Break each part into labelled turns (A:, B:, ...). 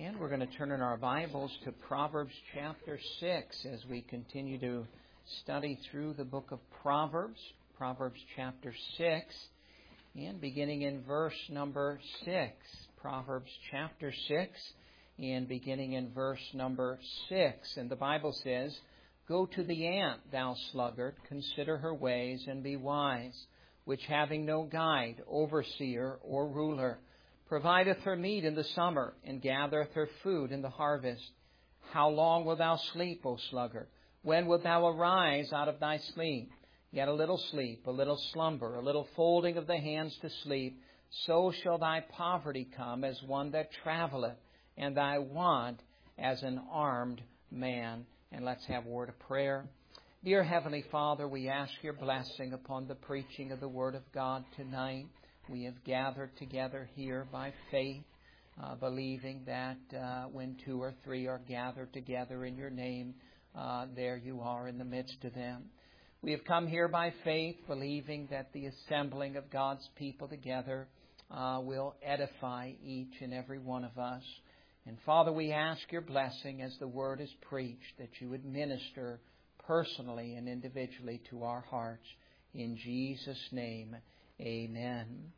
A: And we're going to turn in our Bibles to Proverbs chapter 6 as we continue to study through the book of Proverbs. Proverbs chapter 6, and beginning in verse number 6. Proverbs chapter 6, and beginning in verse number 6. And the Bible says, "Go to the ant, thou sluggard, consider her ways, and be wise, which having no guide, overseer, or ruler, provideth her meat in the summer, and gathereth her food in the harvest. How long wilt thou sleep, O sluggard? When wilt thou arise out of thy sleep? Yet a little sleep, a little slumber, a little folding of the hands to sleep, so shall thy poverty come as one that travelleth, and thy want as an armed man." And let's have a word of prayer. Dear Heavenly Father, we ask your blessing upon the preaching of the Word of God tonight. We have gathered together here by faith, believing that when two or three are gathered together in your name, there you are in the midst of them. We have come here by faith, believing that the assembling of God's people together will edify each and every one of us. And Father, we ask your blessing as the Word is preached, that you would minister personally and individually to our hearts. In Jesus' name, amen.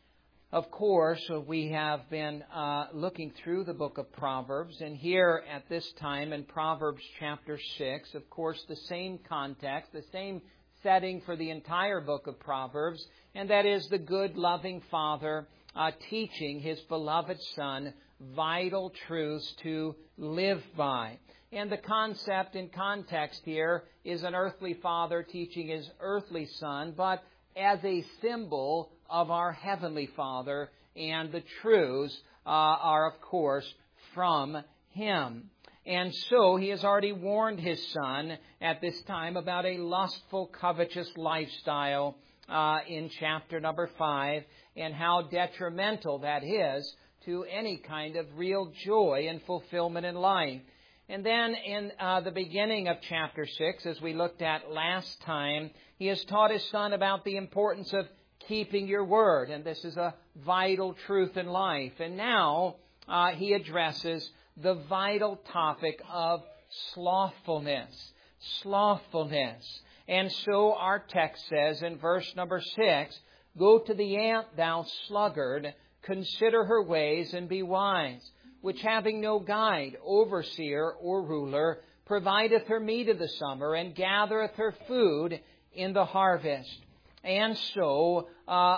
A: Of course, we have been looking through the book of Proverbs, and here at this time in Proverbs chapter 6, of course, the same context, the same setting for the entire book of Proverbs, and that is the good, loving Father teaching His beloved Son vital truths to live by. And the concept and context here is an earthly father teaching his earthly son, but as a symbol of our Heavenly Father, and the truths are, of course, from Him. And so He has already warned His Son at this time about a lustful, covetous lifestyle in chapter number 5, and how detrimental that is to any kind of real joy and fulfillment in life. And then in the beginning of chapter 6, as we looked at last time, He has taught His Son about the importance of keeping your word. And this is a vital truth in life. And now He addresses the vital topic of slothfulness. Slothfulness. And so our text says in verse number 6, "Go to the ant, thou sluggard, consider her ways, and be wise, which having no guide, overseer, or ruler, provideth her meat of the summer, and gathereth her food in the harvest." And so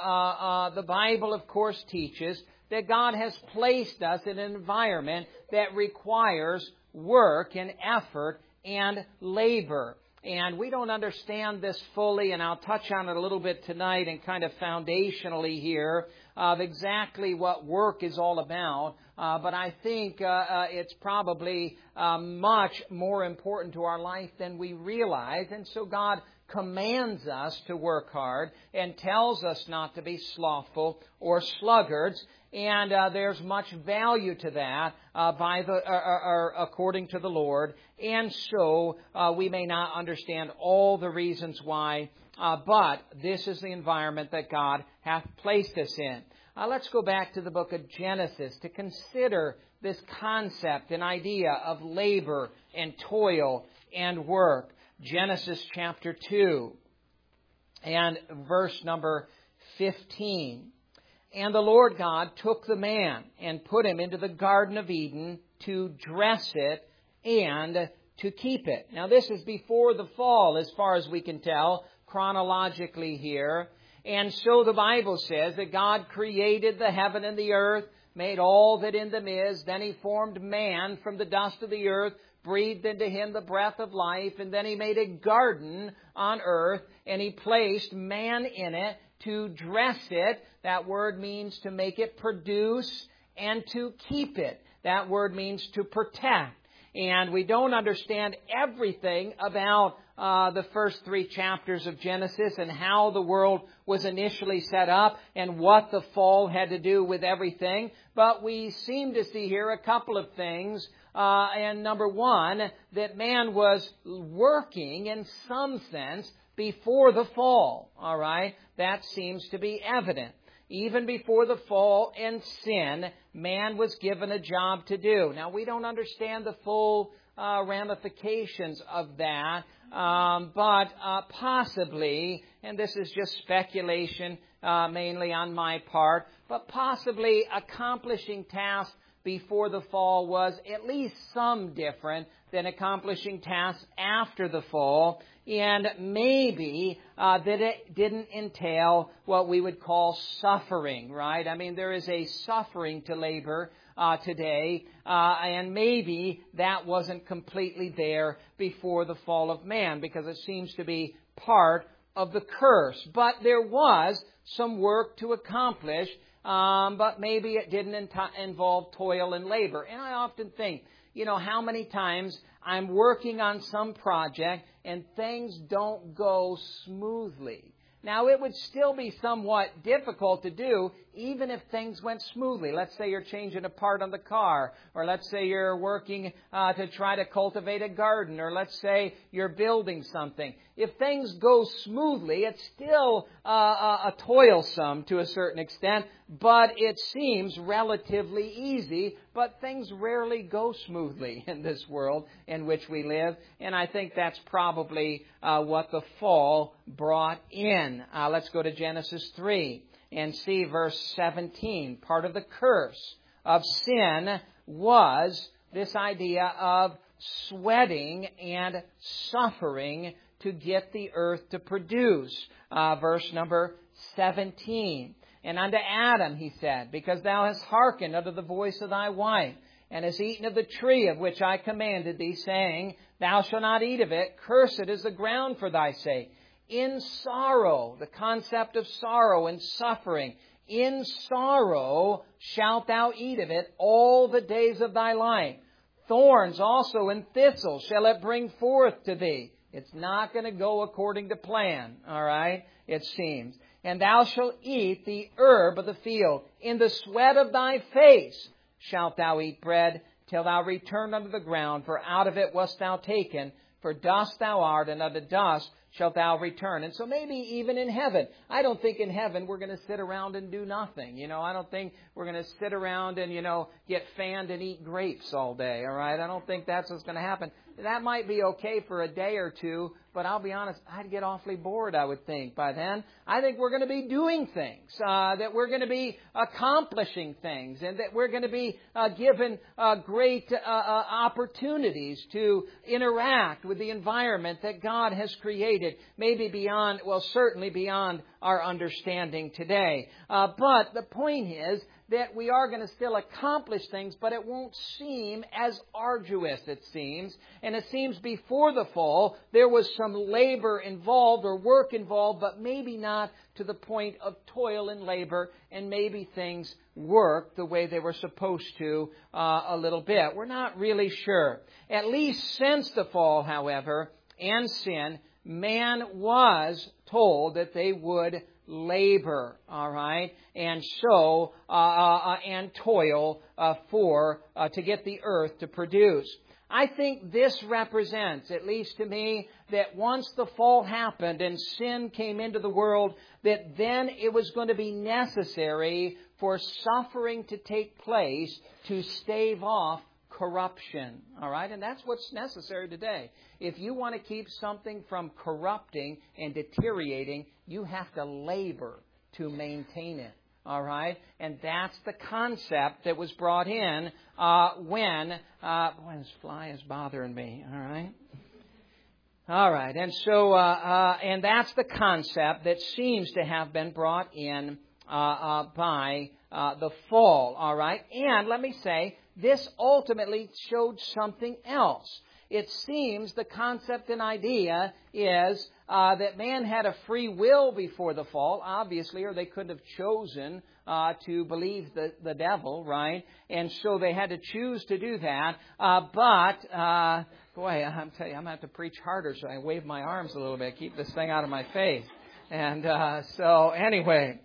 A: the Bible, of course, teaches that God has placed us in an environment that requires work and effort and labor. And we don't understand this fully, and I'll touch on it a little bit tonight and kind of foundationally here of exactly what work is all about. But I think it's probably much more important to our life than we realize. And so God commands us to work hard and tells us not to be slothful or sluggards. And there's much value to that according to the Lord. And so we may not understand all the reasons why, but this is the environment that God hath placed us in. Let's go back to the book of Genesis to consider this concept and idea of labor and toil and work. Genesis chapter 2 and verse number 15. "And the Lord God took the man and put him into the Garden of Eden to dress it and to keep it." Now this is before the fall, as far as we can tell, chronologically here. And so the Bible says that God created the heaven and the earth, made all that in them is. Then He formed man from the dust of the earth, breathed into him the breath of life, and then He made a garden on earth, and He placed man in it to dress it. That word means to make it produce, and to keep it. That word means to protect. And we don't understand everything about the first 3 chapters of Genesis and how the world was initially set up and what the fall had to do with everything. But we seem to see here a couple of things. And number one, that man was working in some sense before the fall. All right? That seems to be evident. even before the fall and sin, man was given a job to do. Now, we don't understand the full ramifications of that, but possibly, and this is just speculation mainly on my part, but possibly accomplishing tasks before the fall was at least some different than accomplishing tasks after the fall, and maybe that it didn't entail what we would call suffering, right? I mean, there is a suffering to labor today, and maybe that wasn't completely there before the fall of man, because it seems to be part of the curse. But there was some work to accomplish, but maybe it didn't involve toil and labor. And I often think, how many times I'm working on some project and things don't go smoothly. Now, it would still be somewhat difficult to do, even if things went smoothly. Let's say you're changing a part on the car, or let's say you're working to try to cultivate a garden, or let's say you're building something. If things go smoothly, it's still a toilsome to a certain extent, but it seems relatively easy. But things rarely go smoothly in this world in which we live, and I think that's probably what the fall brought in. Let's go to Genesis 3 and see verse 17. Part of the curse of sin was this idea of sweating and suffering to get the earth to produce. Verse number 17. And unto Adam he said, because thou hast hearkened unto the voice of thy wife, and hast eaten of the tree of which I commanded thee, saying, thou shalt not eat of it, cursed is the ground for thy sake. In sorrow, the concept of sorrow and suffering, in sorrow shalt thou eat of it all the days of thy life. Thorns also and thistles shall it bring forth to thee. It's not going to go according to plan, all right, it seems. And thou shalt eat the herb of the field. In the sweat of thy face shalt thou eat bread, till thou return unto the ground, for out of it wast thou taken. For dust thou art, and unto dust shalt thou return. And so maybe even in heaven, I don't think in heaven we're going to sit around and do nothing. I don't think we're going to sit around and, get fanned and eat grapes all day, all right? I don't think that's what's going to happen. That might be okay for a day or two, but I'll be honest, I'd get awfully bored, I would think, by then. I think we're going to be doing things, that we're going to be accomplishing things, and that we're going to be given great opportunities to interact with the environment that God has created, maybe beyond, certainly beyond our understanding today. But the point is that we are going to still accomplish things, but it won't seem as arduous, it seems. And it seems before the fall, there was some labor involved or work involved, but maybe not to the point of toil and labor, and maybe things worked the way they were supposed to a little bit. We're not really sure. At least since the fall, however, and sin, man was told that they would labor, all right, and sow and toil to get the earth to produce. I think this represents, at least to me, that once the fall happened and sin came into the world, that then it was going to be necessary for suffering to take place to stave off corruption, all right? And that's what's necessary today. If you want to keep something from corrupting and deteriorating, you have to labor to maintain it, all right? And that's the concept that was brought in when this fly is bothering me, all right? All right, and so, and that's the concept that seems to have been brought in by the fall, all right? And let me say, this ultimately showed something else. It seems the concept and idea is that man had a free will before the fall, obviously, or they couldn't have chosen to believe the devil, right? And so they had to choose to do that. Boy, I'm telling you, I'm going to have to preach harder, so I wave my arms a little bit, keep this thing out of my face. And so anyway...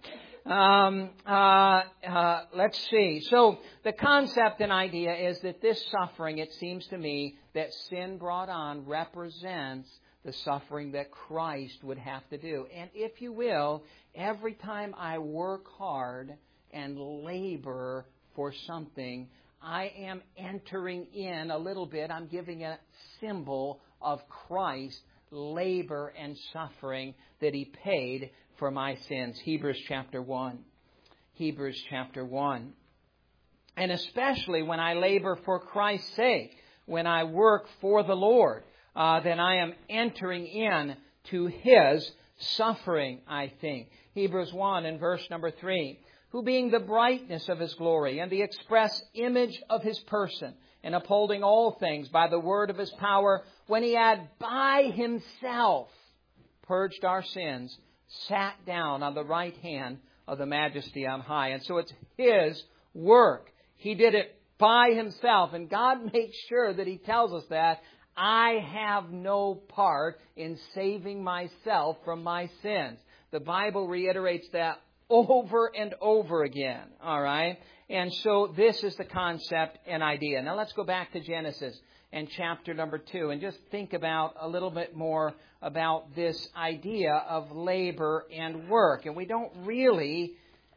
A: let's see. So the concept and idea is that this suffering, it seems to me, that sin brought on represents the suffering that Christ would have to do. And if you will, every time I work hard and labor for something, I am entering in a little bit, I'm giving a symbol of Christ's labor and suffering that He paid for my sins. Hebrews chapter 1. Hebrews chapter 1. And especially when I labor for Christ's sake, when I work for the Lord, then I am entering in to His suffering, I think. Hebrews 1 and verse number 3. Who being the brightness of His glory and the express image of His person, and upholding all things by the word of His power, when He had by Himself purged our sins, sat down on the right hand of the Majesty on high. And so it's His work. He did it by Himself. And God makes sure that He tells us that I have no part in saving myself from my sins. The Bible reiterates that over and over again. All right? And so this is the concept and idea. Now let's go back to Genesis and chapter number 2 and just think about a little bit more about this idea of labor and work. And we don't really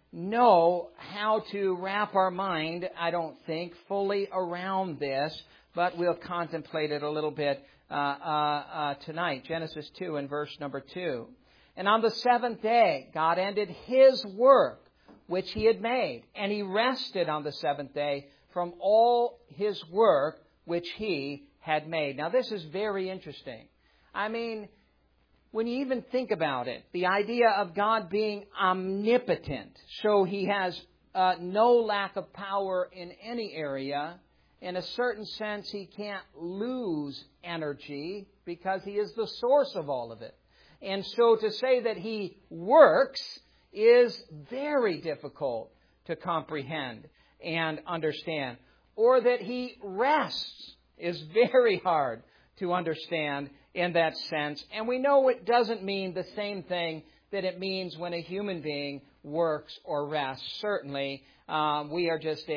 A: know how to wrap our mind, I don't think, fully around this, but we'll contemplate it a little bit tonight. Genesis 2 and verse number 2. And on the seventh day, God ended His work which He had made, and He rested on the seventh day from all His work which He had made. Now, this is very interesting. I mean, when you even think about it, the idea of God being omnipotent, so He has no lack of power in any area. In a certain sense, He can't lose energy because He is the source of all of it. And so to say that He works is very difficult to comprehend and understand. Or that He rests is very hard to understand in that sense. And we know it doesn't mean the same thing that it means when a human being works or rests. Certainly, we are just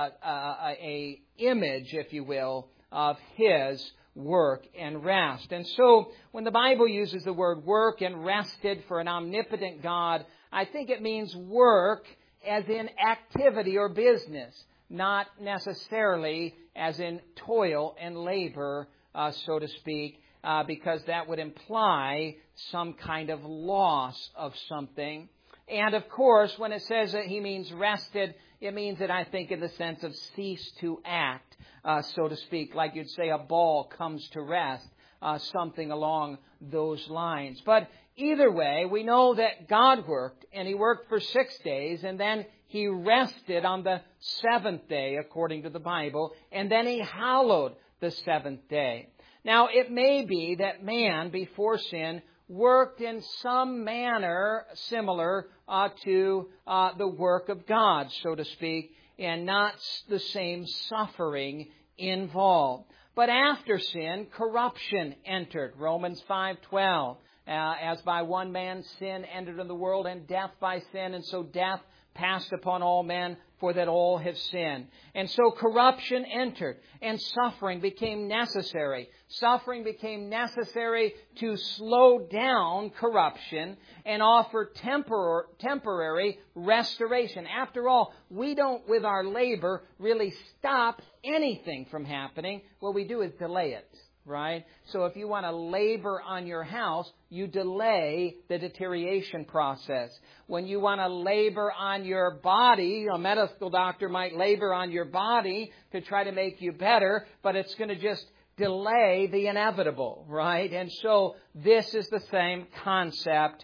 A: a image, if you will, of His work and rest. And so when the Bible uses the word work and rested for an omnipotent God, I think it means work as in activity or business, not necessarily as in toil and labor, so to speak, because that would imply some kind of loss of something. And of course, when it says that He means rested, it means that I think in the sense of cease to act, so to speak, like you'd say a ball comes to rest, something along those lines. But either way, we know that God worked, and He worked for 6 days, and then He rested on the seventh day, according to the Bible, and then He hallowed the seventh day. Now, it may be that man, before sin, worked in some manner similar to the work of God, so to speak, and not the same suffering involved. But after sin, corruption entered. Romans 5:12. As by one man sin entered in the world, and death by sin, and so death passed upon all men, for that all have sinned. And so corruption entered, and suffering became necessary. Suffering became necessary to slow down corruption and offer temporary restoration. After all, we don't, with our labor, really stop anything from happening. What we do is delay it. Right? So if you want to labor on your house, you delay the deterioration process. When you want to labor on your body, a medical doctor might labor on your body to try to make you better, but it's going to just delay the inevitable, right? And so this is the same concept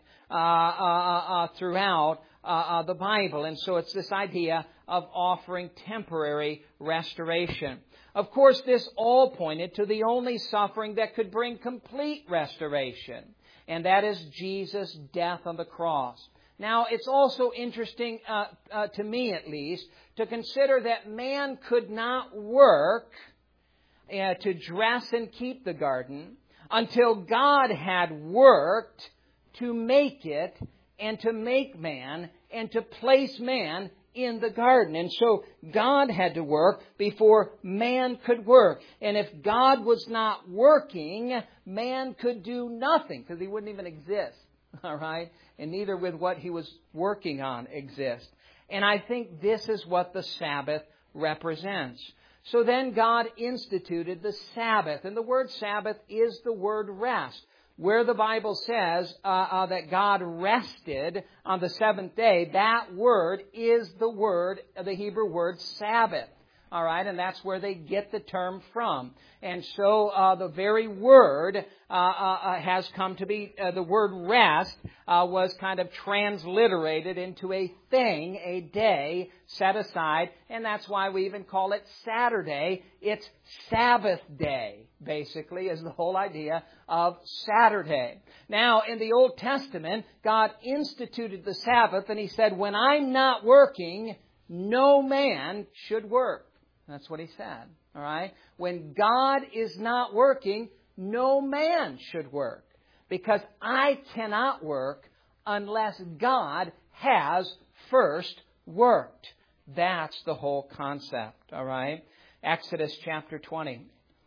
A: throughout the Bible. And so it's this idea of offering temporary restoration. Of course, this all pointed to the only suffering that could bring complete restoration, and that is Jesus' death on the cross. Now, it's also interesting, to me at least, to consider that man could not work to dress and keep the garden until God had worked to make it and to make man and to place man in the garden. And so God had to work before man could work. And if God was not working, man could do nothing because he wouldn't even exist. All right? And neither would what he was working on exist. And I think this is what the Sabbath represents. So then God instituted the Sabbath. And the word Sabbath is the word rest. Where the Bible says that God rested on the seventh day, that word is the Hebrew word Sabbath. All right, and that's where they get the term from. And so the very word has come to be, the word rest was kind of transliterated into a thing, a day set aside, and that's why we even call it Saturday. It's Sabbath day, basically, is the whole idea of Saturday. Now, in the Old Testament, God instituted the Sabbath, and He said, when I'm not working, no man should work. That's what He said. All right? When God is not working, no man should work. Because I cannot work unless God has first worked. That's the whole concept. All right? Exodus chapter 20.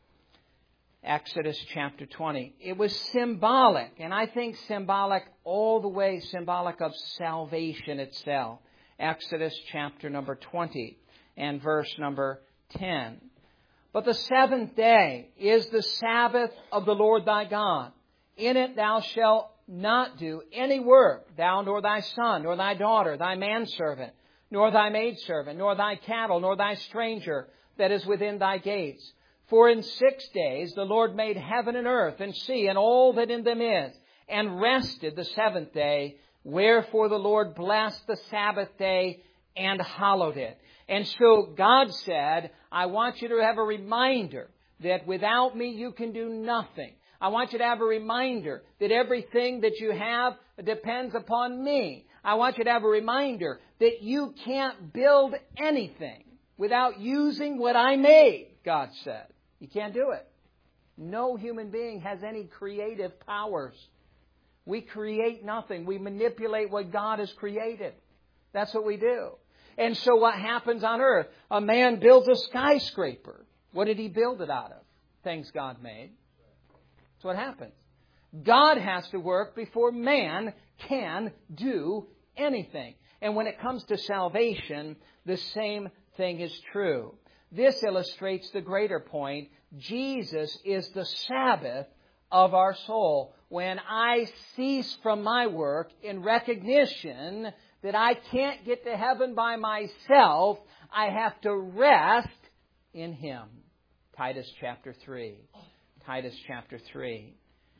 A: Exodus chapter 20. It was symbolic, and I think symbolic all the way, symbolic of salvation itself. Exodus chapter number 20 and verse number 10. But the seventh day is the Sabbath of the Lord thy God. In it thou shalt not do any work, thou nor thy son, nor thy daughter, thy manservant, nor thy maidservant, nor thy cattle, nor thy stranger that is within thy gates. For in 6 days the Lord made heaven and earth and sea and all that in them is, and rested the seventh day. Wherefore the Lord blessed the Sabbath day and hallowed it. And so God said, I want you to have a reminder that without me you can do nothing. I want you to have a reminder that everything that you have depends upon me. I want you to have a reminder that you can't build anything without using what I made, God said. You can't do it. No human being has any creative powers. We create nothing. We manipulate what God has created. That's what we do. And so what happens on earth? A man builds a skyscraper. What did he build it out of? Things God made. That's what happens. God has to work before man can do anything. And when it comes to salvation, the same thing is true. This illustrates the greater point. Jesus is the Sabbath of our soul. When I cease from my work in recognition that I can't get to heaven by myself, I have to rest in Him. Titus chapter 3. Titus chapter 3.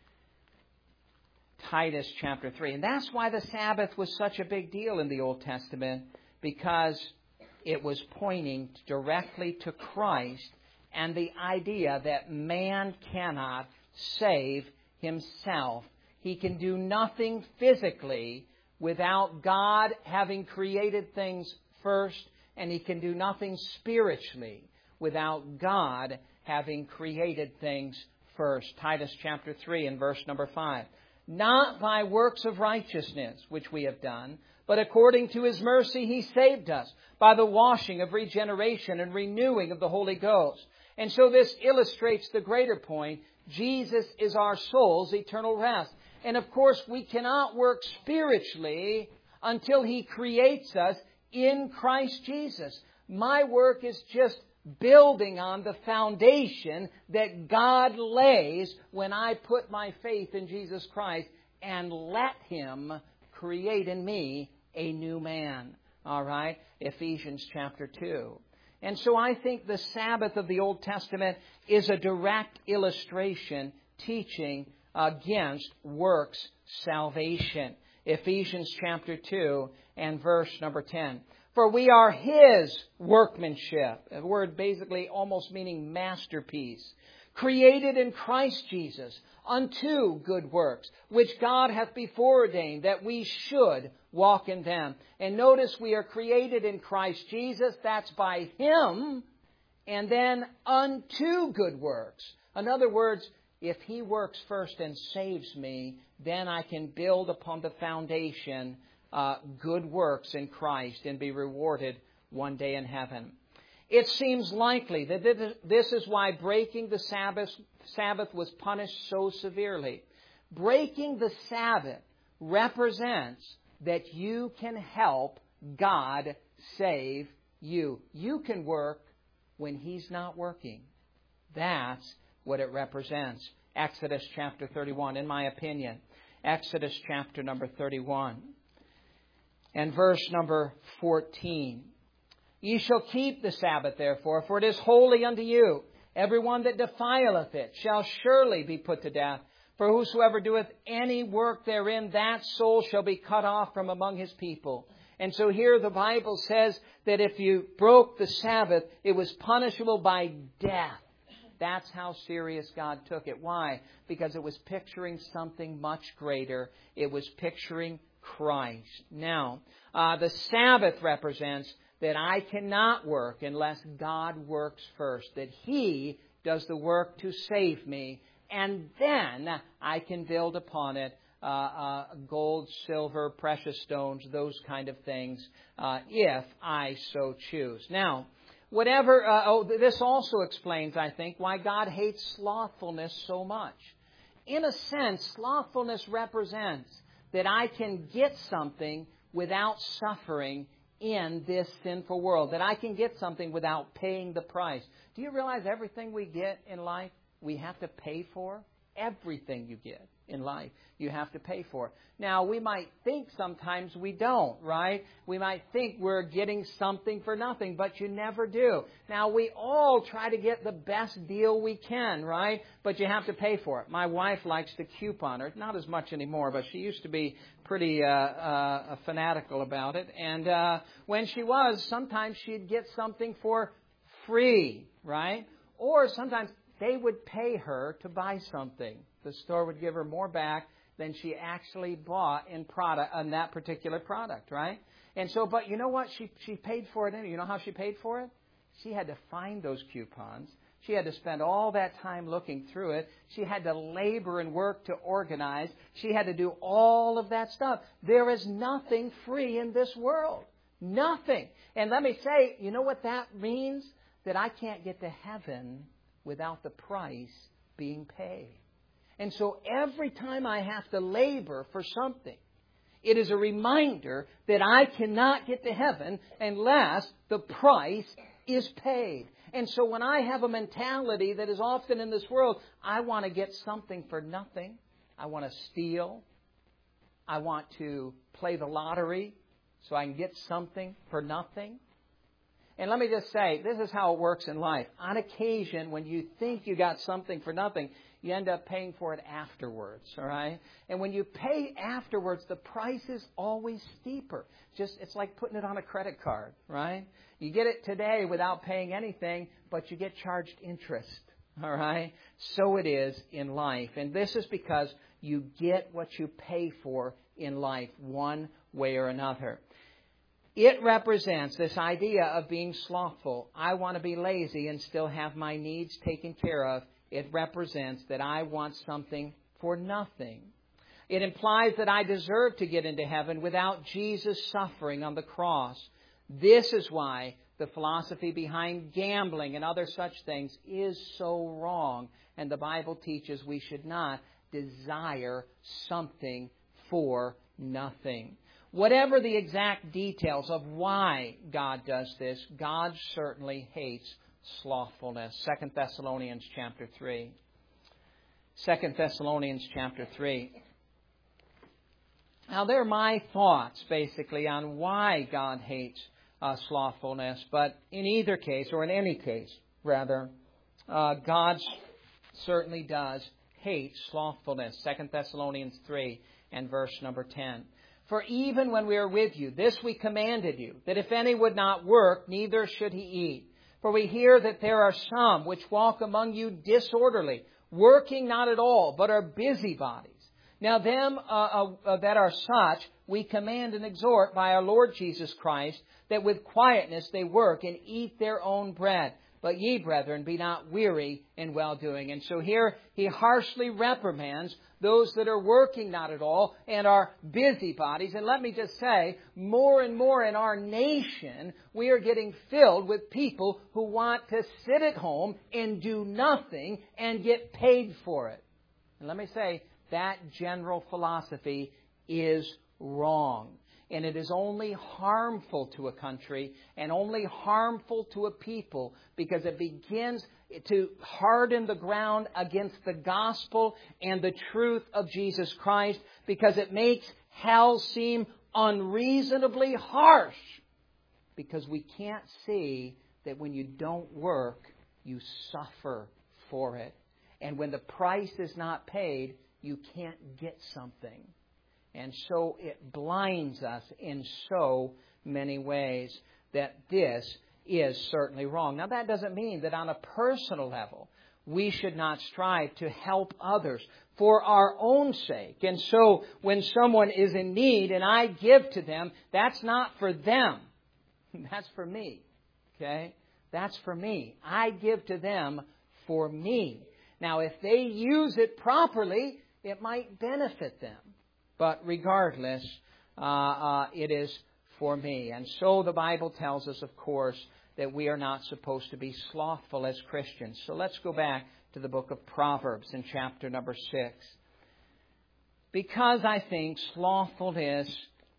A: Titus chapter 3. And that's why the Sabbath was such a big deal in the Old Testament, because it was pointing directly to Christ and the idea that man cannot save himself. He can do nothing physically without God having created things first, and he can do nothing spiritually without God having created things first. Titus chapter 3 and verse number 5. Not by works of righteousness which we have done, but according to His mercy He saved us by the washing of regeneration and renewing of the Holy Ghost. And so this illustrates the greater point. Jesus is our soul's eternal rest. And of course, we cannot work spiritually until He creates us in Christ Jesus. My work is just building on the foundation that God lays when I put my faith in Jesus Christ and let Him create in me a new man. All right? Ephesians chapter 2. And so I think the Sabbath of the Old Testament is a direct illustration teaching against works salvation. Ephesians chapter 2 and verse number 10. For we are His workmanship. A word basically almost meaning masterpiece. Created in Christ Jesus unto good works, which God hath before ordained that we should walk in them. And notice we are created in Christ Jesus. That's by Him. And then unto good works. In other words, if He works first and saves me, then I can build upon the foundation good works in Christ and be rewarded one day in heaven. It seems likely that this is why breaking the Sabbath was punished so severely. Breaking the Sabbath represents that you can help God save you. You can work when He's not working. That's what it represents. Exodus chapter 31, in my opinion. Exodus chapter number 31 and verse number 14. Ye shall keep the Sabbath, therefore, for it is holy unto you. Every one that defileth it shall surely be put to death. For whosoever doeth any work therein, that soul shall be cut off from among his people. And so here the Bible says that if you broke the Sabbath, it was punishable by death. That's how serious God took it. Why? Because it was picturing something much greater. It was picturing Christ. Now, the Sabbath represents that I cannot work unless God works first, that He does the work to save me, and then I can build upon it gold, silver, precious stones, those kind of things, if I so choose. Now, this also explains, I think, why God hates slothfulness so much. In a sense, slothfulness represents that I can get something without suffering in this sinful world, that I can get something without paying the price. Do you realize everything we get in life, we have to pay for? Everything you get in life, you have to pay for. Now, we might think sometimes we don't, right? We might think we're getting something for nothing, but you never do. Now, we all try to get the best deal we can, right? But you have to pay for it. My wife likes to coupon, or not as much anymore, but she used to be pretty fanatical about it. And when she was, sometimes she'd get something for free, right? Or sometimes they would pay her to buy something. The store would give her more back than she actually bought in that particular product, right? And so, but you know what? She paid for it anyway. You know how she paid for it? She had to find those coupons. She had to spend all that time looking through it. She had to labor and work to organize. She had to do all of that stuff. There is nothing free in this world. Nothing. And let me say, you know what that means? That I can't get to heaven without the price being paid. And so every time I have to labor for something, it is a reminder that I cannot get to heaven unless the price is paid. And so when I have a mentality that is often in this world, I want to get something for nothing. I want to steal. I want to play the lottery so I can get something for nothing. And let me just say, this is how it works in life. On occasion, when you think you got something for nothing, you end up paying for it afterwards, all right? And when you pay afterwards, the price is always steeper. It's like putting it on a credit card, right? You get it today without paying anything, but you get charged interest, all right? So it is in life. And this is because you get what you pay for in life, one way or another. It represents this idea of being slothful. I want to be lazy and still have my needs taken care of. It represents that I want something for nothing. It implies that I deserve to get into heaven without Jesus suffering on the cross. This is why the philosophy behind gambling and other such things is so wrong. And the Bible teaches we should not desire something for nothing. Whatever the exact details of why God does this, God certainly hates slothfulness. 2 Thessalonians chapter 3. 2 Thessalonians chapter 3. Now, they're my thoughts, basically, on why God hates slothfulness. But in either case, or in any case, rather, God certainly does hate slothfulness. 2 Thessalonians 3 and verse number 10. For even when we are with you, this we commanded you, that if any would not work, neither should he eat. For we hear that there are some which walk among you disorderly, working not at all, but are busybodies. Now them that are such, we command and exhort by our Lord Jesus Christ, that with quietness they work and eat their own bread, But ye, brethren, be not weary in well-doing. And so here he harshly reprimands those that are working not at all and are busybodies. And let me just say, more and more in our nation, we are getting filled with people who want to sit at home and do nothing and get paid for it. And let me say, that general philosophy is wrong. And it is only harmful to a country and only harmful to a people because it begins to harden the ground against the gospel and the truth of Jesus Christ, because it makes hell seem unreasonably harsh, because we can't see that when you don't work, you suffer for it. And when the price is not paid, you can't get something. And so it blinds us in so many ways that this is certainly wrong. Now, that doesn't mean that on a personal level we should not strive to help others for our own sake. And so when someone is in need and I give to them, that's not for them. That's for me. Okay? That's for me. I give to them for me. Now, if they use it properly, it might benefit them. But regardless, it is for me. And so the Bible tells us, of course, that we are not supposed to be slothful as Christians. So let's go back to the book of Proverbs in chapter number 6. Because I think slothfulness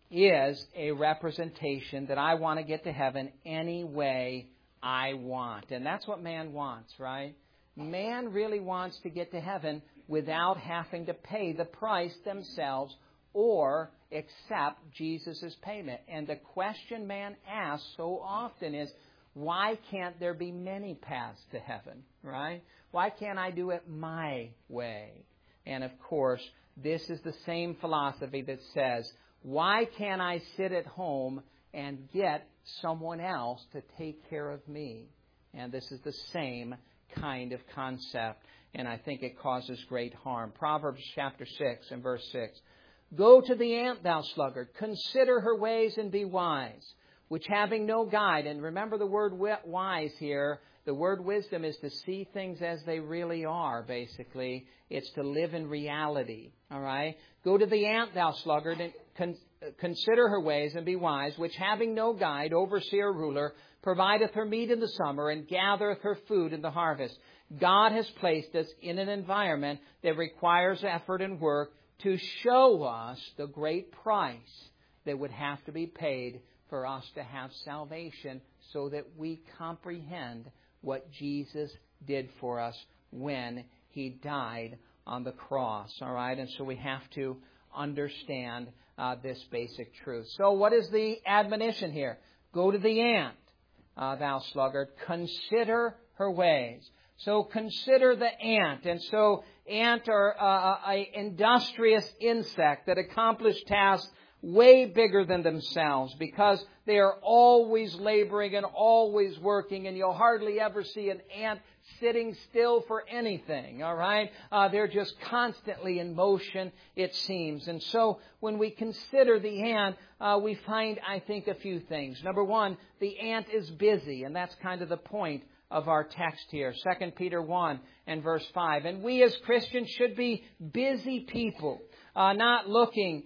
A: is a representation that I want to get to heaven any way I want. And that's what man wants, right? Man really wants to get to heaven without having to pay the price themselves or accept Jesus' payment. And the question man asks so often is, why can't there be many paths to heaven, right? Why can't I do it my way? And of course, this is the same philosophy that says, why can't I sit at home and get someone else to take care of me? And this is the same kind of concept, and I think it causes great harm. Proverbs chapter 6 and verse 6. Go to the ant, thou sluggard, consider her ways and be wise, which having no guide, and remember the word wise here, the word wisdom is to see things as they really are, basically. It's to live in reality, all right? Go to the ant, thou sluggard, and consider her ways and be wise, which having no guide, overseer, ruler, provideth her meat in the summer and gathereth her food in the harvest. God has placed us in an environment that requires effort and work to show us the great price that would have to be paid for us to have salvation, so that we comprehend what Jesus did for us when He died on the cross. All right, and so we have to understand this basic truth. So what is the admonition here? Go to the ant, thou sluggard, consider her ways. So consider the ant. And so ant are an industrious insect that accomplish tasks way bigger than themselves, because they are always laboring and always working, and you'll hardly ever see an ant sitting still for anything, all right? They're just constantly in motion, it seems. And so when we consider the ant, we find, I think, a few things. Number one, the ant is busy, and that's kind of the point of our text here. 2 Peter 1 and verse 5. And we as Christians should be busy people, not looking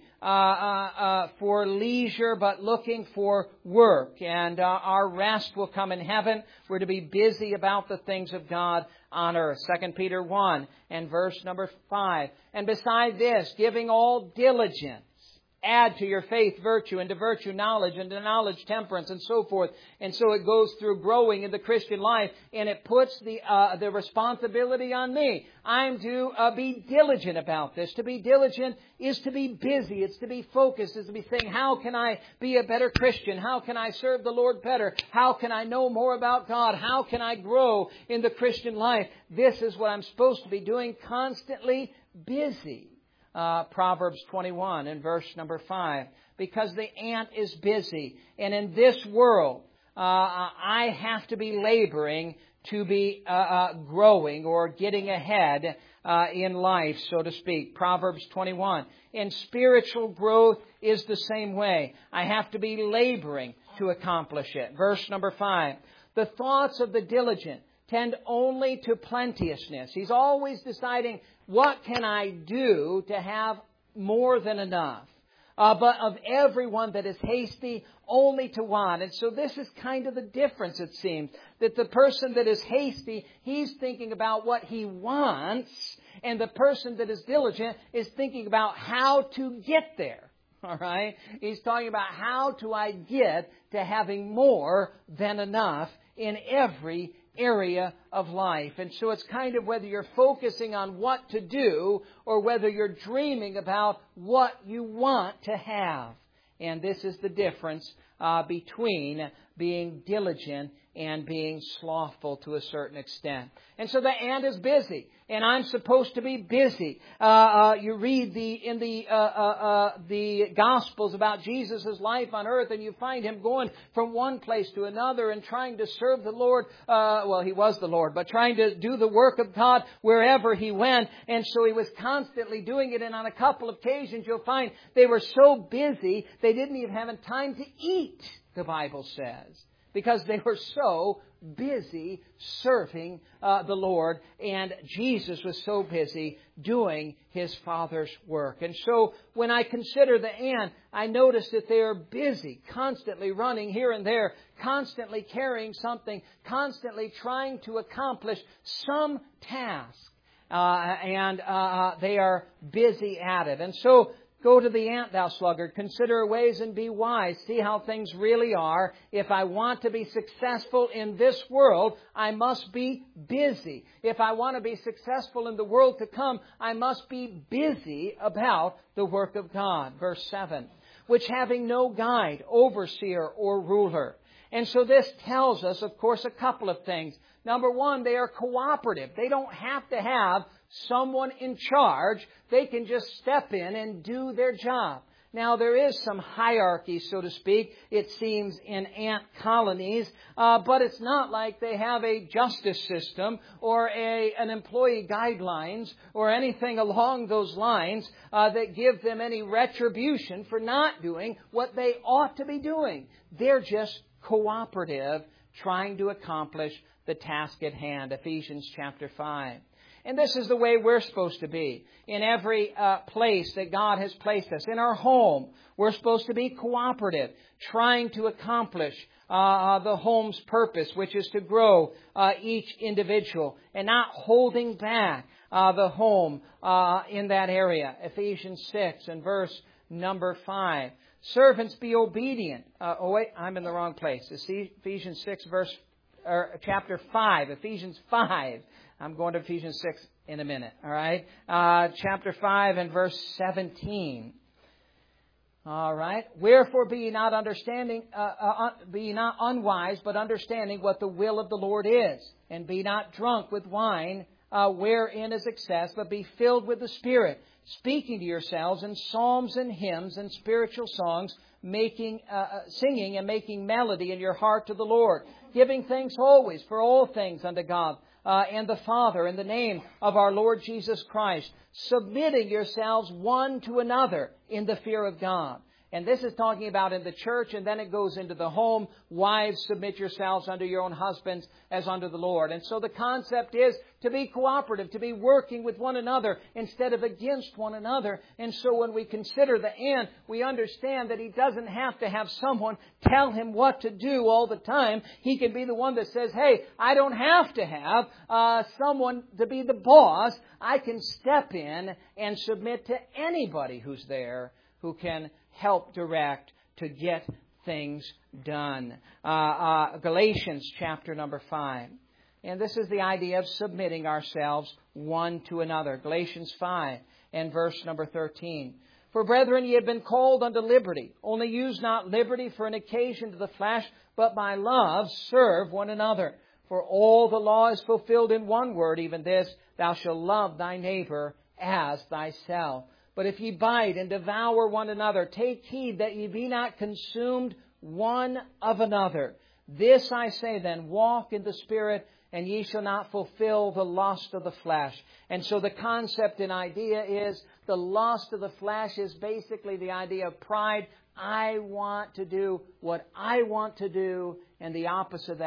A: for leisure, but looking for work. And our rest will come in heaven. We're to be busy about the things of God on earth. 2 Peter 1 and verse number 5. And beside this, giving all diligence, add to your faith virtue, and to virtue knowledge, and to knowledge temperance, and so forth. And so it goes through growing in the Christian life, and it puts the responsibility on me. I'm to be diligent about this. To be diligent is to be busy. It's to be focused. It's to be saying, how can I be a better Christian? How can I serve the Lord better? How can I know more about God? How can I grow in the Christian life? This is what I'm supposed to be doing, constantly busy. Proverbs 21 and verse number 5. Because the ant is busy. And in this world, I have to be laboring to be growing or getting ahead in life, so to speak. Proverbs 21. And spiritual growth is the same way. I have to be laboring to accomplish it. Verse number 5. The thoughts of the diligent tend only to plenteousness. He's always deciding, what can I do to have more than enough? But of everyone that is hasty, only to want. And so this is kind of the difference, it seems. That the person that is hasty, he's thinking about what he wants. And the person that is diligent is thinking about how to get there. All right? He's talking about how do I get to having more than enough in every area of life. And so it's kind of whether you're focusing on what to do or whether you're dreaming about what you want to have. And this is the difference between being diligent and being slothful to a certain extent. And so the ant is busy, and I'm supposed to be busy. You read in the Gospels about Jesus' life on earth, and you find Him going from one place to another and trying to serve the Lord. Well, He was the Lord, but trying to do the work of God wherever He went. And so He was constantly doing it, and on a couple of occasions you'll find they were so busy they didn't even have time to eat, the Bible says, because they were so busy serving the Lord, and Jesus was so busy doing His Father's work. And so when I consider the ant, I notice that they are busy, constantly running here and there, constantly carrying something, constantly trying to accomplish some task. And they are busy at it. And so go to the ant, thou sluggard. Consider ways and be wise. See how things really are. If I want to be successful in this world, I must be busy. If I want to be successful in the world to come, I must be busy about the work of God. Verse 7. Which having no guide, overseer, or ruler. And so this tells us, of course, a couple of things. Number one, they are cooperative. They don't have to have someone in charge. They can just step in and do their job. Now, there is some hierarchy, so to speak, it seems, in ant colonies, but it's not like they have a justice system or an employee guidelines or anything along those lines that give them any retribution for not doing what they ought to be doing. They're just cooperative, trying to accomplish the task at hand. Ephesians chapter 5. And this is the way we're supposed to be. In every place that God has placed us. In our home, we're supposed to be cooperative, trying to accomplish the home's purpose, which is to grow each individual, and not holding back the home in that area. Ephesians 6 and verse number 5. Servants, be obedient. I'm in the wrong place. Ephesians 6 chapter 5. Ephesians 5. I'm going to Ephesians 6 in a minute, all right? Chapter 5 and verse 17. All right. Wherefore be ye not unwise, but understanding what the will of the Lord is. And be not drunk with wine, wherein is excess, but be filled with the Spirit, speaking to yourselves in psalms and hymns and spiritual songs, singing and making melody in your heart to the Lord, giving thanks always for all things unto God and the Father in the name of our Lord Jesus Christ, submitting yourselves one to another in the fear of God. And this is talking about in the church, and then it goes into the home. Wives, submit yourselves unto your own husbands as unto the Lord. And so the concept is to be cooperative, to be working with one another instead of against one another. And so when we consider the ant, we understand that he doesn't have to have someone tell him what to do all the time. He can be the one that says, hey, I don't have to have someone to be the boss. I can step in and submit to anybody who's there who can help direct to get things done. Galatians chapter number 5. And this is the idea of submitting ourselves one to another. Galatians 5 and verse number 13. For brethren, ye have been called unto liberty. Only use not liberty for an occasion to the flesh, but by love serve one another. For all the law is fulfilled in one word, even this, thou shalt love thy neighbor as thyself. But if ye bite and devour one another, take heed that ye be not consumed one of another. This I say then, walk in the Spirit, and ye shall not fulfill the lust of the flesh. And so the concept and idea is the lust of the flesh is basically the idea of pride. I want to do what I want to do, and the opposite of that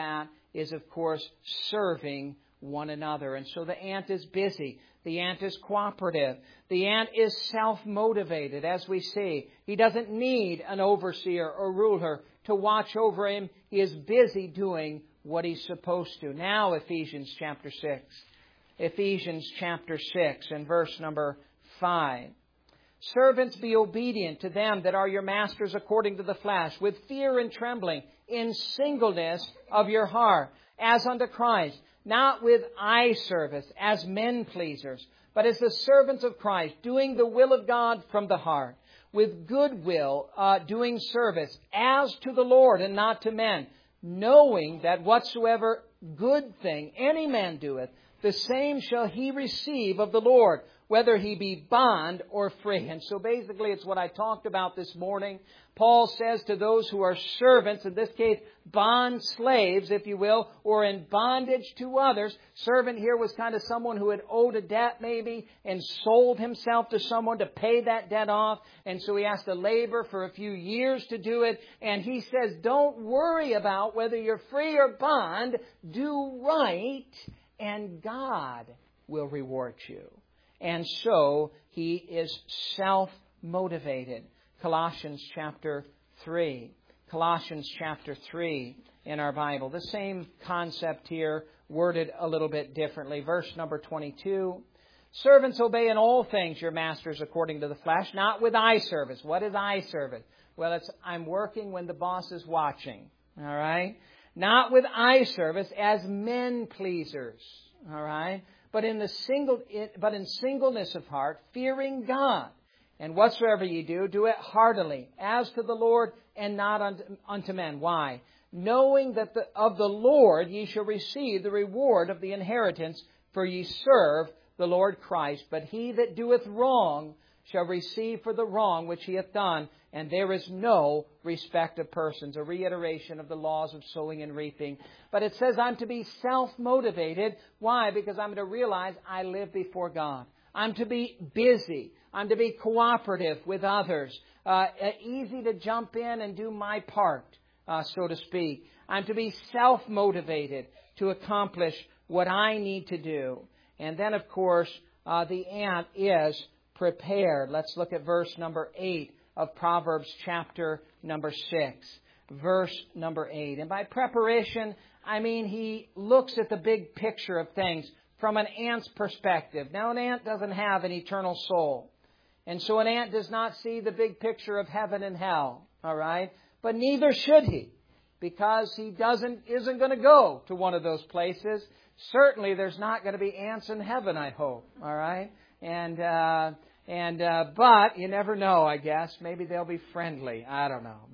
A: is, of course, serving one another. And so the ant is busy. The ant is cooperative. The ant is self-motivated, as we see. He doesn't need an overseer or ruler to watch over him. He is busy doing what he's supposed to. Now, Ephesians chapter 6. Ephesians chapter 6 and verse number 5. Servants, be obedient to them that are your masters according to the flesh, with fear and trembling, in singleness of your heart, as unto Christ, not with eye service, as men pleasers, but as the servants of Christ, doing the will of God from the heart, with good will, doing service, as to the Lord and not to men, knowing that whatsoever good thing any man doeth, the same shall he receive of the Lord, whether he be bond or free. And so basically it's what I talked about this morning. Paul says to those who are servants, in this case bond slaves, if you will, or in bondage to others. Servant here was kind of someone who had owed a debt maybe and sold himself to someone to pay that debt off. And so he has to labor for a few years to do it. And he says, don't worry about whether you're free or bond. Do right and God will reward you. And so he is self-motivated. Colossians chapter 3. Colossians chapter 3 in our Bible. The same concept here, worded a little bit differently. Verse number 22. Servants, obey in all things your masters according to the flesh, not with eye service. What is eye service? Well, it's I'm working when the boss is watching. All right? Not with eye service as men pleasers. All right? But in singleness of heart, fearing God. And whatsoever ye do, do it heartily, as to the Lord and not unto men. Why? Knowing that of the Lord ye shall receive the reward of the inheritance, for ye serve the Lord Christ. But he that doeth wrong shall receive for the wrong which he hath done, and there is no respect of persons. A reiteration of the laws of sowing and reaping. But it says I'm to be self-motivated. Why? Because I'm to realize I live before God. I'm to be busy. I'm to be cooperative with others. Easy to jump in and do my part, so to speak. I'm to be self-motivated to accomplish what I need to do. And then, of course, the ant is prepared. Let's look at verse number 8 of Proverbs chapter number 6. Verse number 8. And by preparation, I mean he looks at the big picture of things from an ant's perspective. Now, an ant doesn't have an eternal soul. And so an ant does not see the big picture of heaven and hell. All right? But neither should he, because he isn't going to go to one of those places. Certainly there's not going to be ants in heaven, I hope. All right? But you never know, I guess. Maybe they'll be friendly. I don't know.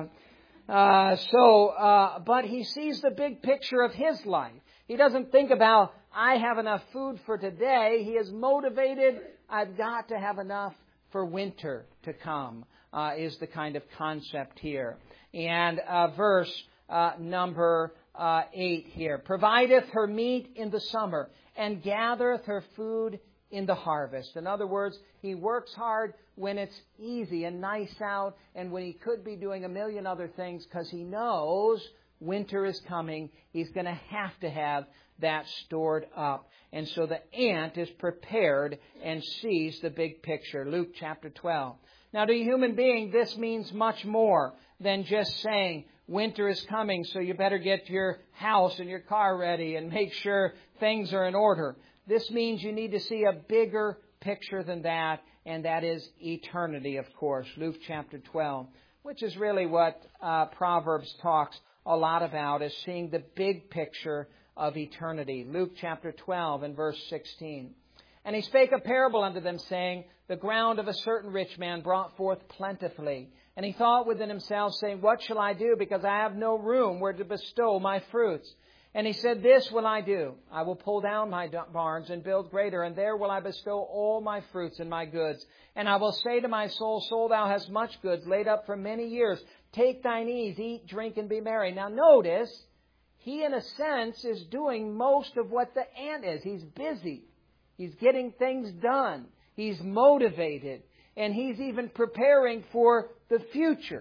A: But he sees the big picture of his life. He doesn't think about, I have enough food for today. He is motivated. I've got to have enough for winter to come, is the kind of concept here. And verse number 8 here. Provideth her meat in the summer, and gathereth her food in the harvest. In other words, he works hard when it's easy and nice out, and when he could be doing a million other things, because he knows winter is coming. He's going to have that stored up. And so the ant is prepared and sees the big picture. Luke chapter 12. Now, to a human being, this means much more than just saying, winter is coming, so you better get your house and your car ready and make sure things are in order. This means you need to see a bigger picture than that, and that is eternity, of course. Luke chapter 12, which is really what Proverbs talks a lot about, is seeing the big picture of eternity. Luke chapter 12 and verse 16. And he spake a parable unto them, saying, the ground of a certain rich man brought forth plentifully. And he thought within himself, saying, what shall I do? Because I have no room where to bestow my fruits. And he said, this will I do. I will pull down my barns and build greater, and there will I bestow all my fruits and my goods. And I will say to my soul, soul, thou hast much goods laid up for many years. Take thine ease, eat, drink, and be merry. Now notice, he in a sense is doing most of what the ant is. He's busy. He's getting things done. He's motivated. And he's even preparing for the future.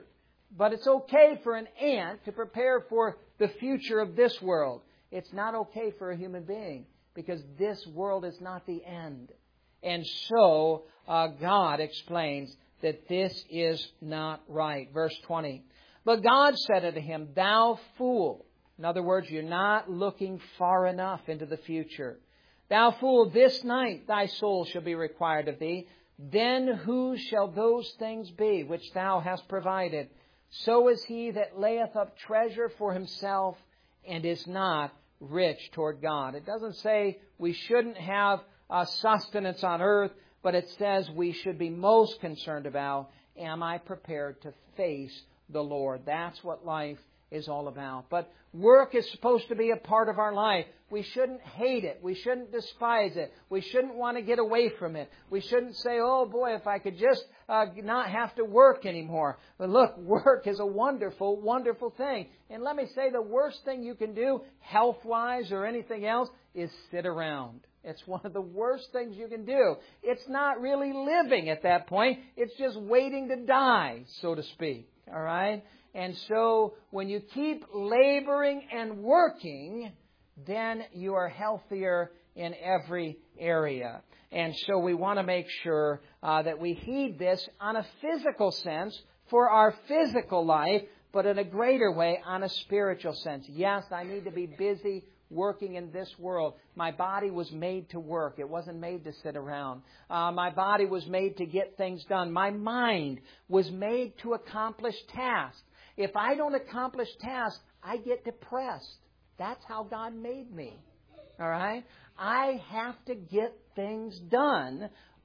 A: But it's okay for an ant to prepare for the future of this world. It's not okay for a human being, because this world is not the end. And so God explains that this is not right. Verse 20. But God said unto him, Thou fool. In other words, you're not looking far enough into the future. Thou fool, this night thy soul shall be required of thee. Then whose shall those things be which thou hast provided? So is he that layeth up treasure for himself and is not rich toward God. It doesn't say we shouldn't have sustenance on earth, but it says we should be most concerned about, am I prepared to face the Lord? That's what life is all about. But work is supposed to be a part of our life. We shouldn't hate it. We shouldn't despise it. We shouldn't want to get away from it. We shouldn't say, oh boy, if I could just not have to work anymore. But look, work is a wonderful, wonderful thing. And let me say, the worst thing you can do, health-wise or anything else, is sit around. It's one of the worst things you can do. It's not really living at that point. It's just waiting to die, so to speak. All right? And so when you keep laboring and working, then you are healthier in every area. And so we want to make sure that we heed this on a physical sense for our physical life, but in a greater way on a spiritual sense. Yes, I need to be busy working in this world. My body was made to work. It wasn't made to sit around. My body was made to get things done. My mind was made to accomplish tasks. If I don't accomplish tasks, I get depressed. That's how God made me. All right? I have to get things done,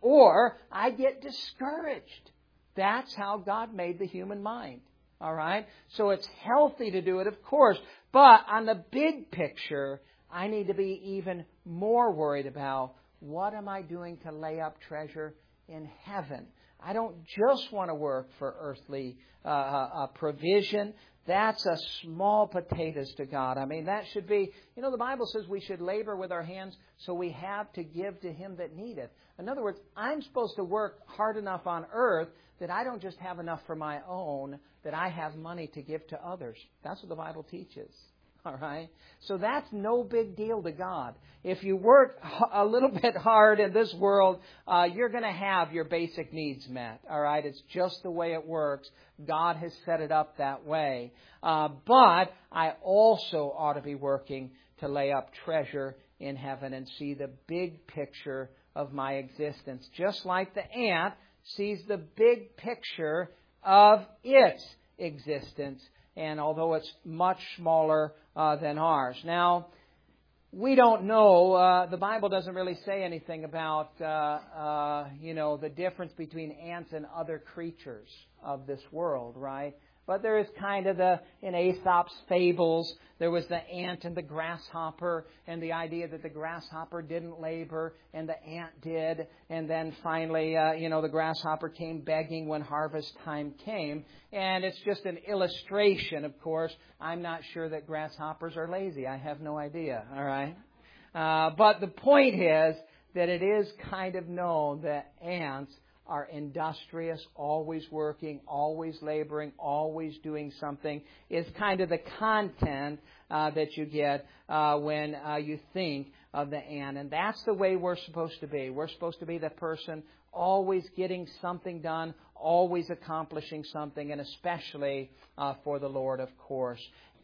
A: or I get discouraged. That's how God made the human mind. All right? So it's healthy to do it, of course. But on the big picture, I need to be even more worried about, what am I doing to lay up treasure in heaven? I don't just want to work for earthly provision. That's a small potatoes to God. I mean, that should be, the Bible says we should labor with our hands so we have to give to him that needeth. In other words, I'm supposed to work hard enough on earth that I don't just have enough for my own, that I have money to give to others. That's what the Bible teaches. All right? So that's no big deal to God. If you work a little bit hard in this world, you're going to have your basic needs met. All right? It's just the way it works. God has set it up that way. But I also ought to be working to lay up treasure in heaven and see the big picture of my existence. Just like the ant sees the big picture of its existence. And although it's much smaller than ours. Now, we don't know, the Bible doesn't really say anything about, the difference between ants and other creatures of this world, right? But there is kind of in Aesop's fables, there was the ant and the grasshopper, and the idea that the grasshopper didn't labor and the ant did. And then finally, the grasshopper came begging when harvest time came. And it's just an illustration, of course. I'm not sure that grasshoppers are lazy. I have no idea, all right? But the point is that it is kind of known that ants are industrious, always working, always laboring, always doing something, is kind of the content that you get when you think of the ant. And that's the way we're supposed to be. We're supposed to be the person always getting something done, always accomplishing something, and especially for the Lord, of course.